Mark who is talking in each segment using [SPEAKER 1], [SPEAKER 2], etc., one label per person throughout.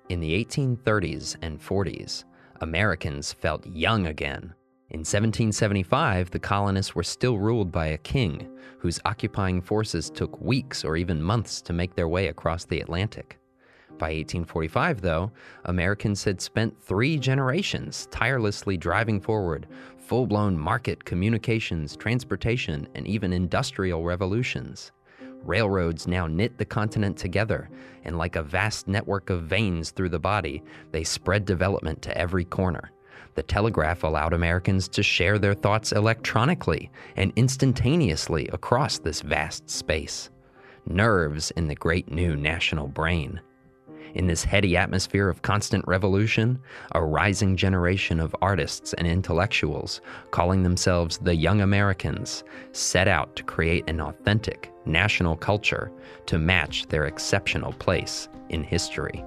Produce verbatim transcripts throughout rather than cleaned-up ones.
[SPEAKER 1] In the eighteen thirties and forties, Americans felt young again. In seventeen seventy-five, the colonists were still ruled by a king, whose occupying forces took weeks or even months to make their way across the Atlantic. By eighteen forty-five, though, Americans had spent three generations tirelessly driving forward full-blown market, communications, transportation, and even industrial revolutions. Railroads now knit the continent together, and like a vast network of veins through the body, they spread development to every corner. The telegraph allowed Americans to share their thoughts electronically and instantaneously across this vast space. Nerves in the great new national brain. In this heady atmosphere of constant revolution, a rising generation of artists and intellectuals, calling themselves the Young Americans, set out to create an authentic national culture to match their exceptional place in history.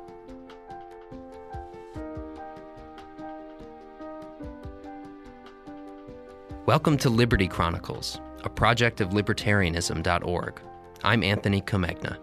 [SPEAKER 1] Welcome to Liberty Chronicles, a project of libertarianism dot org. I'm Anthony Comegna.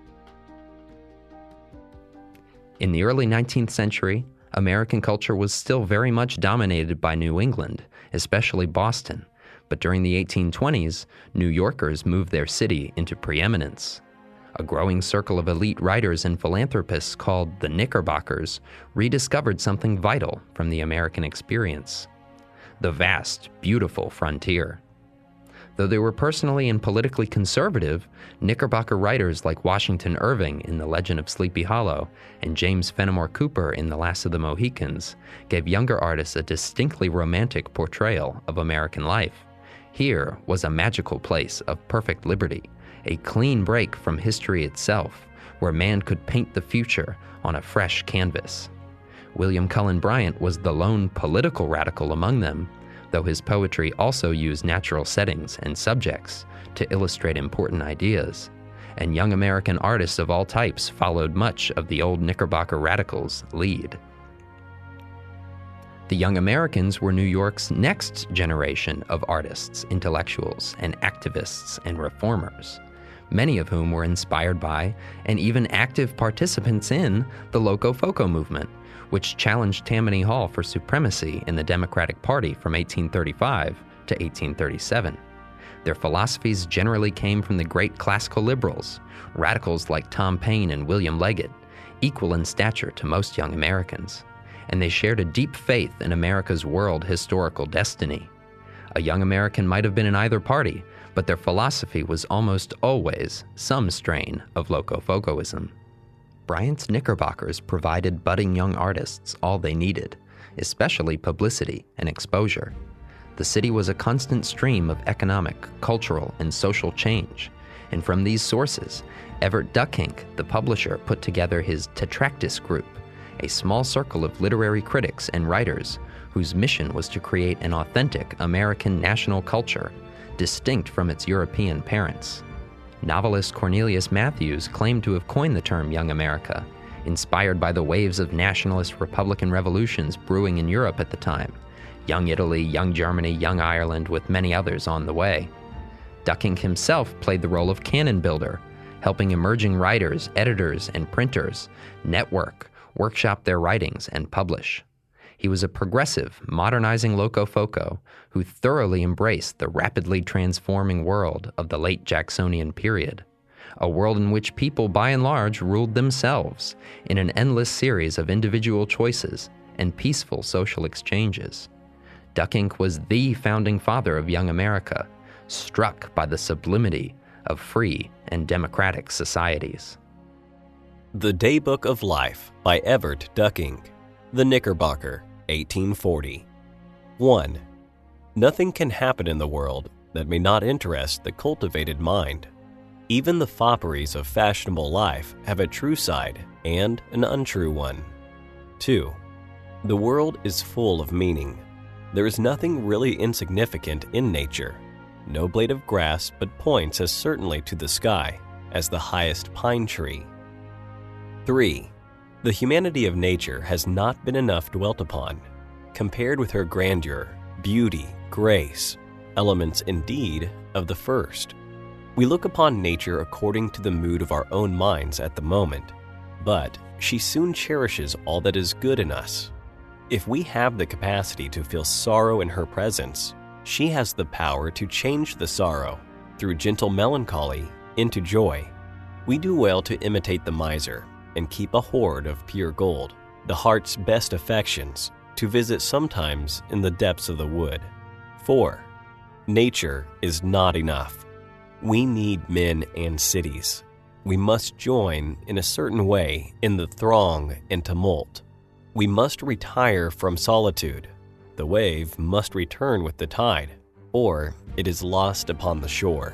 [SPEAKER 1] In the early nineteenth century, American culture was still very much dominated by New England, especially Boston. But during the eighteen twenties, New Yorkers moved their city into preeminence. A growing circle of elite writers and philanthropists called the Knickerbockers rediscovered something vital from the American experience: the vast, beautiful frontier. Though they were personally and politically conservative, Knickerbocker writers like Washington Irving in The Legend of Sleepy Hollow and James Fenimore Cooper in The Last of the Mohicans gave younger artists a distinctly romantic portrayal of American life. Here was a magical place of perfect liberty, a clean break from history itself, where man could paint the future on a fresh canvas. William Cullen Bryant was the lone political radical among them, though his poetry also used natural settings and subjects to illustrate important ideas, and young American artists of all types followed much of the old Knickerbocker radicals' lead. The Young Americans were New York's next generation of artists, intellectuals, and activists and reformers, many of whom were inspired by and even active participants in the Locofoco movement, which challenged Tammany Hall for supremacy in the Democratic Party from eighteen thirty-five to eighteen thirty-seven. Their philosophies generally came from the great classical liberals, radicals like Tom Paine and William Leggett, equal in stature to most young Americans, and they shared a deep faith in America's world historical destiny. A young American might have been in either party, but their philosophy was almost always some strain of Locofocoism. Bryant's Knickerbockers provided budding young artists all they needed, especially publicity and exposure. The city was a constant stream of economic, cultural, and social change, and from these sources, Everett Duckink, the publisher, put together his Tetractys Group, a small circle of literary critics and writers whose mission was to create an authentic American national culture, distinct from its European parents. Novelist Cornelius Matthews claimed to have coined the term Young America, inspired by the waves of nationalist Republican revolutions brewing in Europe at the time: Young Italy, Young Germany, Young Ireland, with many others on the way. Duckink himself played the role of canon builder, helping emerging writers, editors, and printers network, workshop their writings, and publish. He was a progressive, modernizing Locofoco who thoroughly embraced the rapidly transforming world of the late Jacksonian period, a world in which people by and large ruled themselves in an endless series of individual choices and peaceful social exchanges. Duckink was the founding father of Young America, struck by the sublimity of free and democratic societies.
[SPEAKER 2] The Daybook of Life by Everett Duckink. The Knickerbocker, eighteen forty. one. Nothing can happen in the world that may not interest the cultivated mind. Even the fopperies of fashionable life have a true side and an untrue one. two. The world is full of meaning. There is nothing really insignificant in nature. No blade of grass but points as certainly to the sky as the highest pine tree. three. The humanity of nature has not been enough dwelt upon. Compared with her grandeur, beauty, grace, elements indeed of the first. We look upon nature according to the mood of our own minds at the moment, but she soon cherishes all that is good in us. If we have the capacity to feel sorrow in her presence, she has the power to change the sorrow, through gentle melancholy, into joy. We do well to imitate the miser and keep a hoard of pure gold, the heart's best affections, to visit sometimes in the depths of the wood. four. Nature is not enough. We need men and cities. We must join in a certain way in the throng and tumult. We must retire from solitude. The wave must return with the tide, or it is lost upon the shore.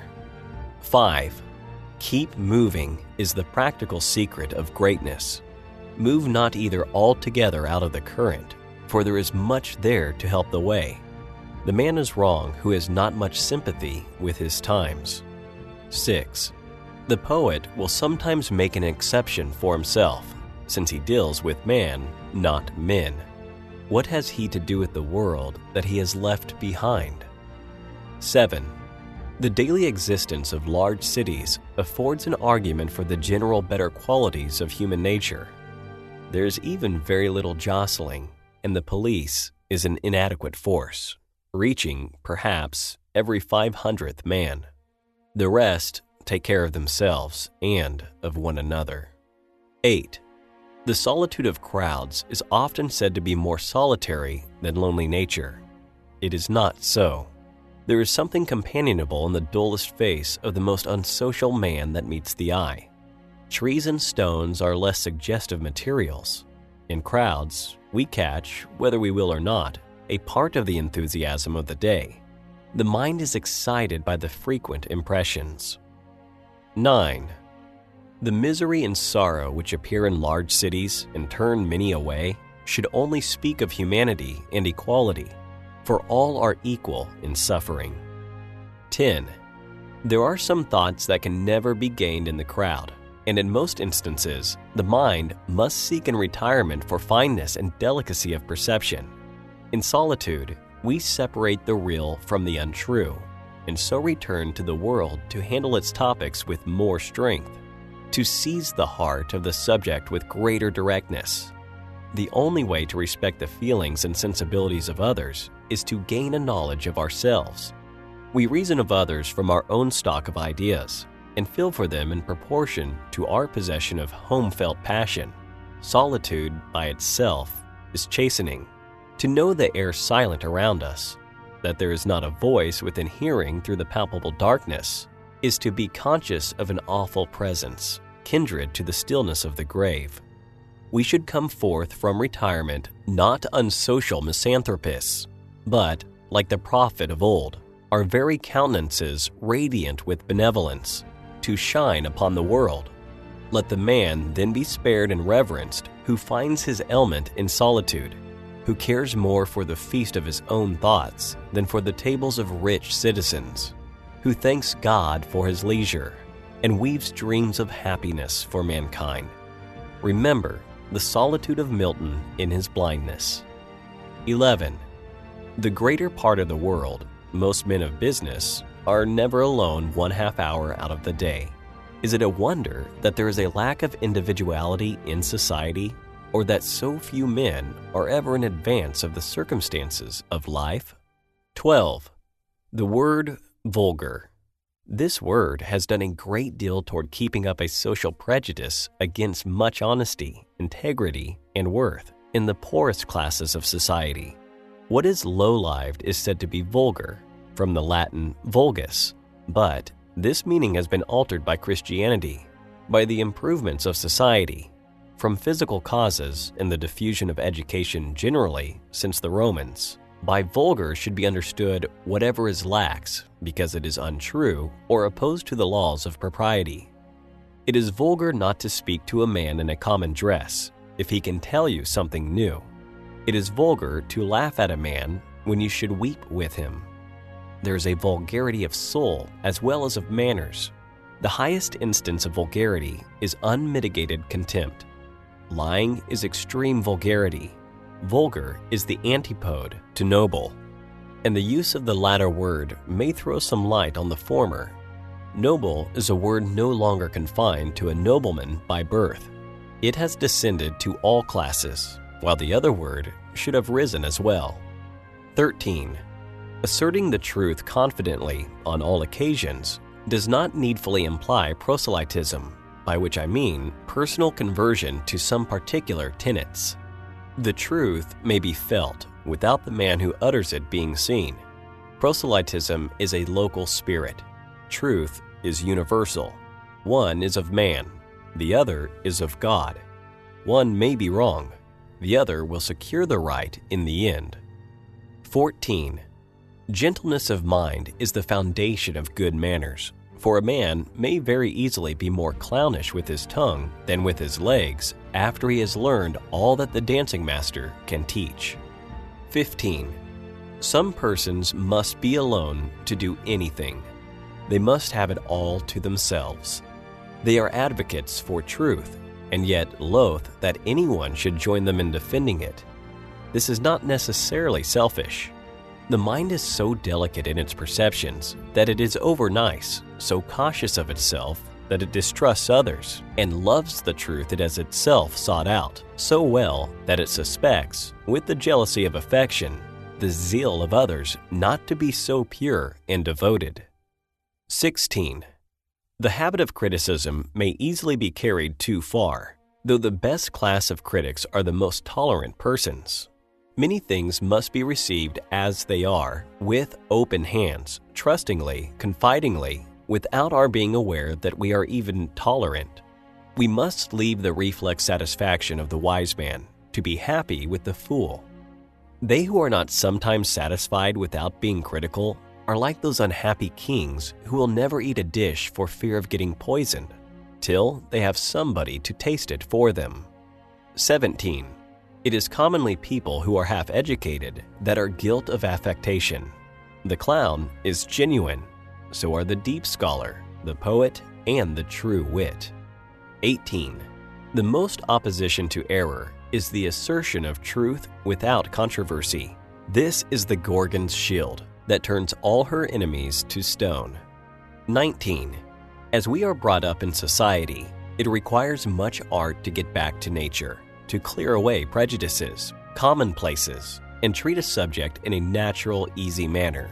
[SPEAKER 2] five. Keep moving is the practical secret of greatness. Move not either altogether out of the current, for there is much there to help the way. The man is wrong who has not much sympathy with his times. six. The poet will sometimes make an exception for himself, since he deals with man, not men. What has he to do with the world that he has left behind? seven. The daily existence of large cities affords an argument for the general better qualities of human nature. There is even very little jostling, and the police is an inadequate force, reaching, perhaps, every five hundredth man. The rest take care of themselves and of one another. eight. The solitude of crowds is often said to be more solitary than lonely nature. It is not so. There is something companionable in the dullest face of the most unsocial man that meets the eye. Trees and stones are less suggestive materials. In crowds, we catch, whether we will or not, a part of the enthusiasm of the day. The mind is excited by the frequent impressions. nine. The misery and sorrow which appear in large cities and turn many away should only speak of humanity and equality, for all are equal in suffering. ten. There are some thoughts that can never be gained in the crowd, and in most instances, the mind must seek in retirement for fineness and delicacy of perception. In solitude, we separate the real from the untrue, and so return to the world to handle its topics with more strength, to seize the heart of the subject with greater directness. The only way to respect the feelings and sensibilities of others is to gain a knowledge of ourselves. We reason of others from our own stock of ideas, and feel for them in proportion to our possession of home-felt passion. Solitude, by itself, is chastening. To know the air silent around us, that there is not a voice within hearing through the palpable darkness, is to be conscious of an awful presence, kindred to the stillness of the grave. We should come forth from retirement not unsocial misanthropists, but, like the prophet of old, our very countenances radiant with benevolence, to shine upon the world. Let the man then be spared and reverenced who finds his element in solitude, who cares more for the feast of his own thoughts than for the tables of rich citizens, who thanks God for his leisure and weaves dreams of happiness for mankind. Remember the solitude of Milton in his blindness. eleven. The greater part of the world, most men of business, are never alone one half hour out of the day. Is it a wonder that there is a lack of individuality in society, or that so few men are ever in advance of the circumstances of life? twelve. The word vulgar. This word has done a great deal toward keeping up a social prejudice against much honesty, integrity, and worth in the poorest classes of society. What is low-lived is said to be vulgar, from the Latin vulgus, but this meaning has been altered by Christianity, by the improvements of society, from physical causes and the diffusion of education generally since the Romans. By vulgar should be understood whatever is lax because it is untrue or opposed to the laws of propriety. It is vulgar not to speak to a man in a common dress if he can tell you something new. It is vulgar to laugh at a man when you should weep with him. There is a vulgarity of soul as well as of manners. The highest instance of vulgarity is unmitigated contempt. Lying is extreme vulgarity. Vulgar is the antipode to noble, and the use of the latter word may throw some light on the former. Noble is a word no longer confined to a nobleman by birth. It has descended to all classes, while the other word should have risen as well. thirteen. Asserting the truth confidently on all occasions does not needfully imply proselytism, by which I mean personal conversion to some particular tenets. The truth may be felt without the man who utters it being seen. Proselytism is a local spirit. Truth is universal. One is of man, the other is of God. One may be wrong, the other will secure the right in the end. fourteen. Gentleness of mind is the foundation of good manners, for a man may very easily be more clownish with his tongue than with his legs after he has learned all that the dancing master can teach. fifteen. Some persons must be alone to do anything. They must have it all to themselves. They are advocates for truth, and yet loath that anyone should join them in defending it. This is not necessarily selfish. The mind is so delicate in its perceptions that it is over-nice, so cautious of itself that it distrusts others, and loves the truth it has itself sought out so well that it suspects, with the jealousy of affection, the zeal of others not to be so pure and devoted. sixteen. The habit of criticism may easily be carried too far, though the best class of critics are the most tolerant persons. Many things must be received as they are, with open hands, trustingly, confidingly, without our being aware that we are even tolerant. We must leave the reflex satisfaction of the wise man to be happy with the fool. They who are not sometimes satisfied without being critical are like those unhappy kings who will never eat a dish for fear of getting poisoned, till they have somebody to taste it for them. seventeen. It is commonly people who are half-educated that are guilt of affectation. The clown is genuine, so are the deep scholar, the poet, and the true wit. eighteen. The most opposition to error is the assertion of truth without controversy. This is the Gorgon's shield that turns all her enemies to stone. nineteen. As we are brought up in society, it requires much art to get back to nature, to clear away prejudices, commonplaces, and treat a subject in a natural, easy manner.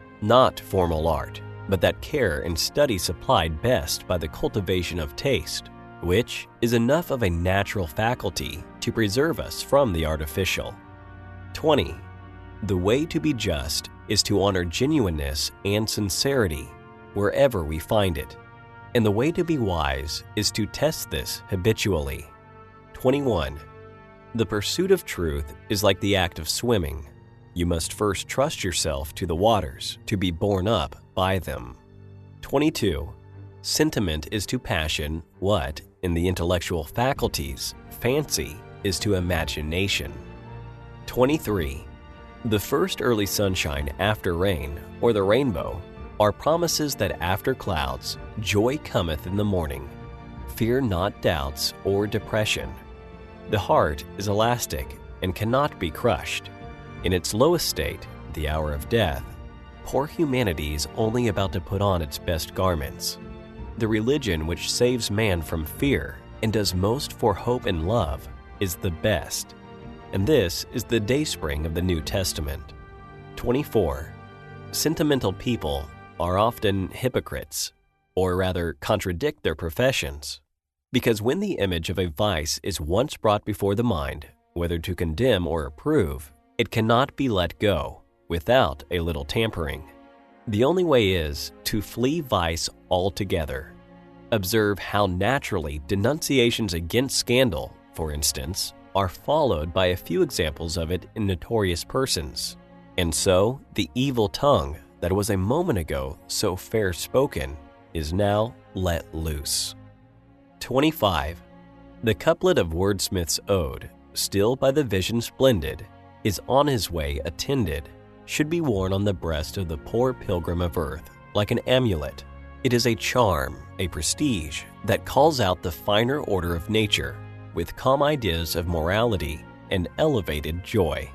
[SPEAKER 2] Not formal art, but that care and study supplied best by the cultivation of taste, which is enough of a natural faculty to preserve us from the artificial. twenty. The way to be just is to honor genuineness and sincerity wherever we find it, and the way to be wise is to test this habitually. twenty-one. The pursuit of truth is like the act of swimming. You must first trust yourself to the waters to be borne up by them. twenty-two. Sentiment is to passion what, in the intellectual faculties, fancy is to imagination. twenty-three. The first early sunshine after rain, or the rainbow, are promises that after clouds, joy cometh in the morning. Fear not doubts or depression. The heart is elastic and cannot be crushed. In its lowest state, the hour of death, poor humanity is only about to put on its best garments. The religion which saves man from fear and does most for hope and love is the best. And this is the dayspring of the New Testament. twenty-four. Sentimental people are often hypocrites, or rather contradict their professions. Because when the image of a vice is once brought before the mind, whether to condemn or approve, it cannot be let go without a little tampering. The only way is to flee vice altogether. Observe how naturally denunciations against scandal, for instance, are followed by a few examples of it in notorious persons. And so, the evil tongue that was a moment ago so fair-spoken is now let loose. twenty-five. The couplet of Wordsmith's ode, still by the vision splendid, is on his way attended, should be worn on the breast of the poor pilgrim of earth, like an amulet. It is a charm, a prestige, that calls out the finer order of nature, with calm ideas of morality and elevated joy.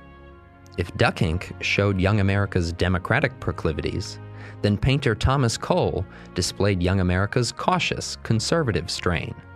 [SPEAKER 1] If Duck Ink showed young America's democratic proclivities, then painter Thomas Cole displayed young America's cautious, conservative strain.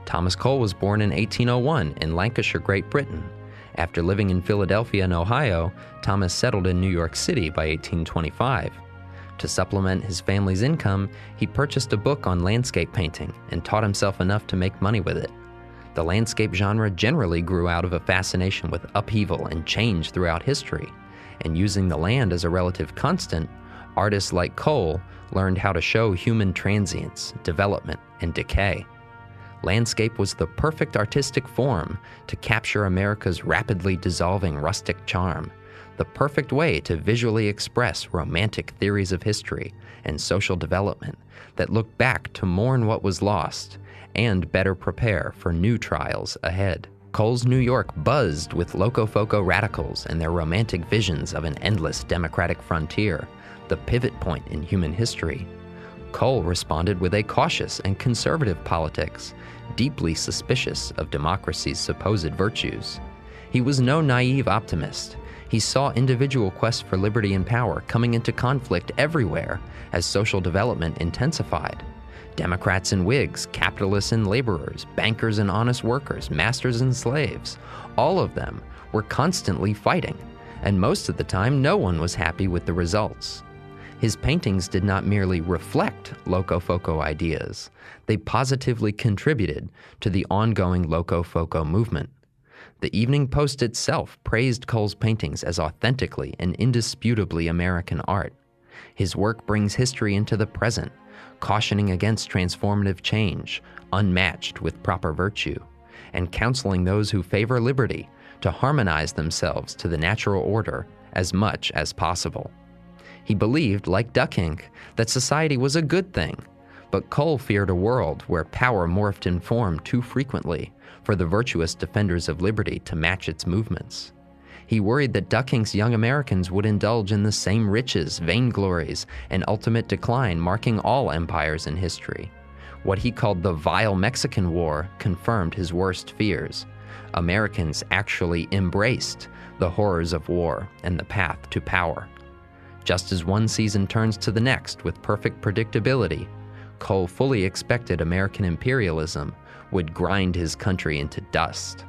[SPEAKER 1] Thomas Cole was born in eighteen oh one in Lancashire, Great Britain. After living in Philadelphia and Ohio, Thomas settled in New York City by eighteen twenty-five. To supplement his family's income, he purchased a book on landscape painting and taught himself enough to make money with it. The landscape genre generally grew out of a fascination with upheaval and change throughout history, and using the land as a relative constant, artists like Cole learned how to show human transience, development, and decay. Landscape was the perfect artistic form to capture America's rapidly dissolving rustic charm, the perfect way to visually express romantic theories of history and social development that look back to mourn what was lost and better prepare for new trials ahead. Cole's New York buzzed with Locofoco radicals and their romantic visions of an endless democratic frontier, the pivot point in human history. Cole responded with a cautious and conservative politics, deeply suspicious of democracy's supposed virtues. He was no naive optimist. He saw individual quests for liberty and power coming into conflict everywhere as social development intensified. Democrats and Whigs, capitalists and laborers, bankers and honest workers, masters and slaves, all of them were constantly fighting, and most of the time no one was happy with the results. His paintings did not merely reflect Locofoco ideas, they positively contributed to the ongoing Locofoco movement. The Evening Post itself praised Cole's paintings as authentically and indisputably American art. His work brings history into the present, cautioning against transformative change, unmatched with proper virtue, and counseling those who favor liberty to harmonize themselves to the natural order as much as possible. He believed, like Duck Ink, that society was a good thing, but Cole feared a world where power morphed in form too frequently for the virtuous defenders of liberty to match its movements. He worried that Duck Ink's young Americans would indulge in the same riches, vainglories, and ultimate decline marking all empires in history. What he called the vile Mexican War confirmed his worst fears. Americans actually embraced the horrors of war and the path to power. Just as one season turns to the next with perfect predictability, Cole fully expected American imperialism would grind his country into dust.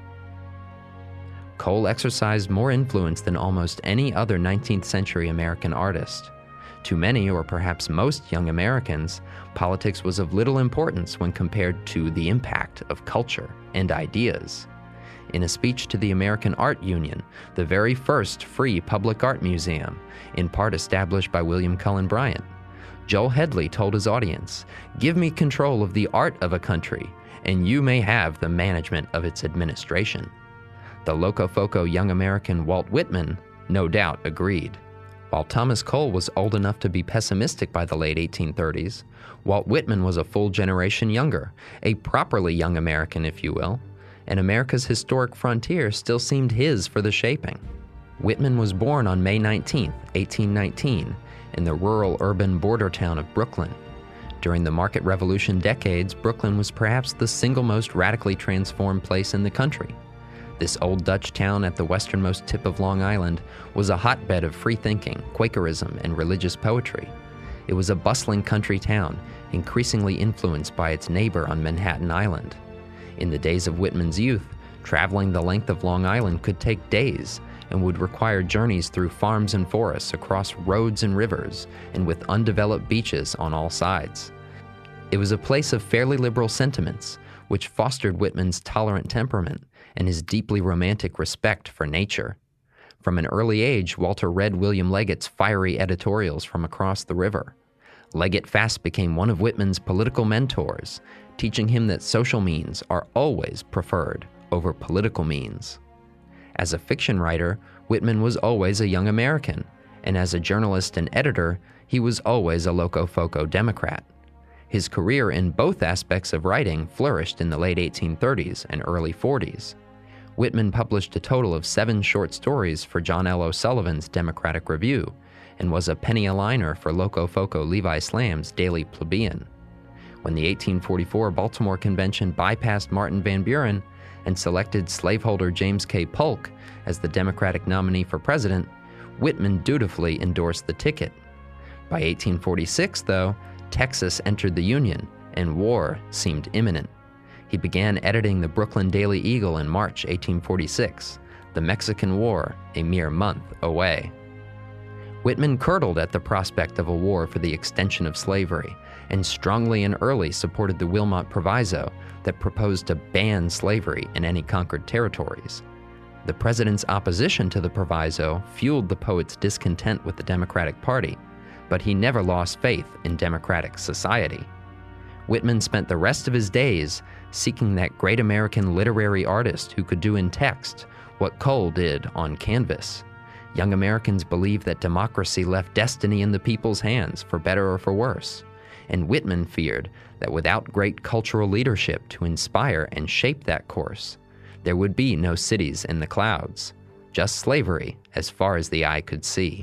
[SPEAKER 1] Cole exercised more influence than almost any other nineteenth century American artist. To many, or perhaps most young Americans, politics was of little importance when compared to the impact of culture and ideas. In a speech to the American Art Union, the very first free public art museum, in part established by William Cullen Bryant, Joel Headley told his audience, "Give me control of the art of a country, and you may have the management of its administration." The Locofoco young American Walt Whitman no doubt agreed. While Thomas Cole was old enough to be pessimistic by the late eighteen thirties, Walt Whitman was a full generation younger, a properly young American, if you will, and America's historic frontier still seemed his for the shaping. Whitman was born on May nineteenth, eighteen nineteen, in the rural-urban border town of Brooklyn. During the Market Revolution decades, Brooklyn was perhaps the single most radically transformed place in the country. This old Dutch town at the westernmost tip of Long Island was a hotbed of free-thinking, Quakerism, and religious poetry. It was a bustling country town, increasingly influenced by its neighbor on Manhattan Island. In the days of Whitman's youth, traveling the length of Long Island could take days and would require journeys through farms and forests, across roads and rivers, and with undeveloped beaches on all sides. It was a place of fairly liberal sentiments, which fostered Whitman's tolerant temperament and his deeply romantic respect for nature. From an early age, Walter read William Leggett's fiery editorials from across the river. Leggett fast became one of Whitman's political mentors, teaching him that social means are always preferred over political means. As a fiction writer, Whitman was always a young American, and as a journalist and editor, he was always a Locofoco Democrat. His career in both aspects of writing flourished in the late eighteen thirties and early forties. Whitman published a total of seven short stories for John L. O'Sullivan's Democratic Review, and was a penny-a-liner for Locofoco Levi Slam's Daily Plebeian. When the eighteen forty-four Baltimore Convention bypassed Martin Van Buren and selected slaveholder James K. Polk as the Democratic nominee for president, Whitman dutifully endorsed the ticket. By eighteen forty-six, though, Texas entered the Union, and war seemed imminent. He began editing the Brooklyn Daily Eagle in March eighteen forty-six, the Mexican War a mere month away. Whitman curdled at the prospect of a war for the extension of slavery, and strongly and early supported the Wilmot Proviso that proposed to ban slavery in any conquered territories. The president's opposition to the proviso fueled the poet's discontent with the Democratic Party, but he never lost faith in democratic society. Whitman spent the rest of his days seeking that great American literary artist who could do in text what Cole did on canvas. Young Americans believed that democracy left destiny in the people's hands, for better or for worse, and Whitman feared that without great cultural leadership to inspire and shape that course, there would be no cities in the clouds, just slavery as far as the eye could see.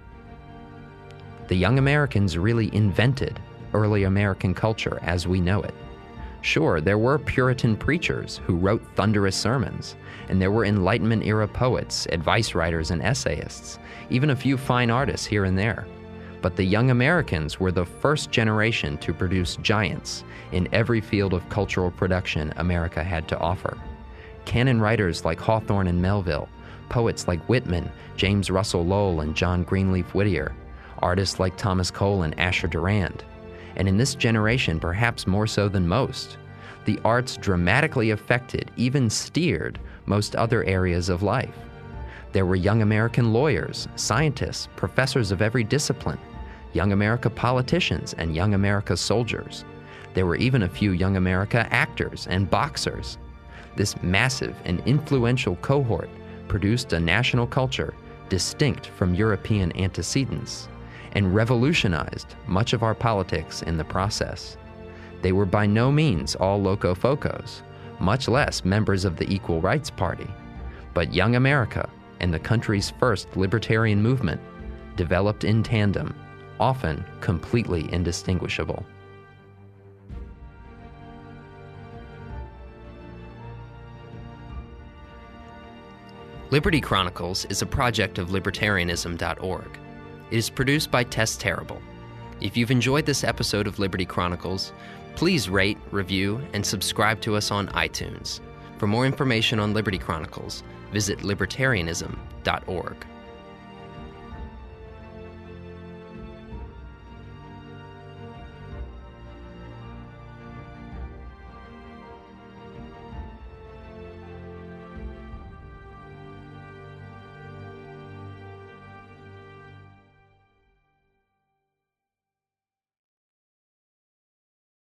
[SPEAKER 1] The Young Americans really invented early American culture as we know it. Sure, there were Puritan preachers who wrote thunderous sermons, and there were Enlightenment-era poets, advice writers, and essayists, even a few fine artists here and there. But the Young Americans were the first generation to produce giants in every field of cultural production America had to offer. Canon writers like Hawthorne and Melville, poets like Whitman, James Russell Lowell, and John Greenleaf Whittier, artists like Thomas Cole and Asher Durand. And in this generation, perhaps more so than most, the arts dramatically affected, even steered, most other areas of life. There were young American lawyers, scientists, professors of every discipline, young America politicians, and young America soldiers. There were even a few young America actors and boxers. This massive and influential cohort produced a national culture distinct from European antecedents and revolutionized much of our politics in the process. They were by no means all Locofocos, much less members of the Equal Rights Party, but Young America and the country's first libertarian movement developed in tandem, often completely indistinguishable. Liberty Chronicles is a project of libertarianism dot org. It is produced by Tess Terrible. If you've enjoyed this episode of Liberty Chronicles, please rate, review, and subscribe to us on iTunes. For more information on Liberty Chronicles, visit libertarianism dot org.